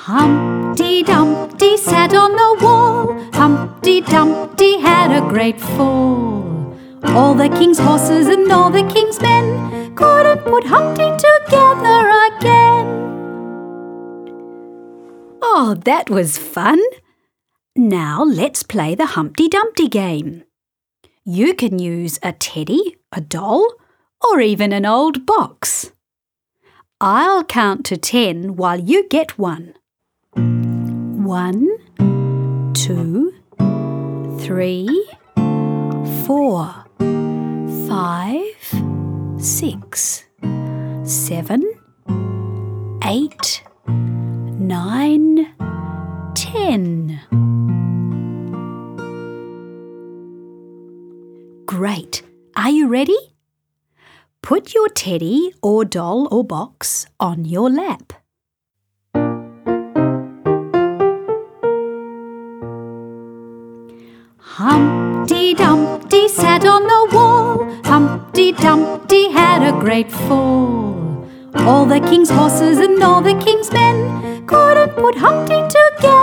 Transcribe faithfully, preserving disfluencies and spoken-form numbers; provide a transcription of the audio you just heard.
Humpty Dumpty sat on the wall. Humpty Dumpty had a great fall. All the king's horses and all the king's men couldn't put Humpty together again. Oh, that was fun! Now let's play the Humpty Dumpty game. You can use a teddy, a doll, or even an old box. I'll count to ten while you get one. One, two, three, four, five, six, seven, eight, nine, ten. Great! Are you ready? Put your teddy or doll or box on your lap. Humpty Dumpty sat on the wall. Humpty Dumpty had a great fall. All the king's horses and all the king's men couldn't put Humpty together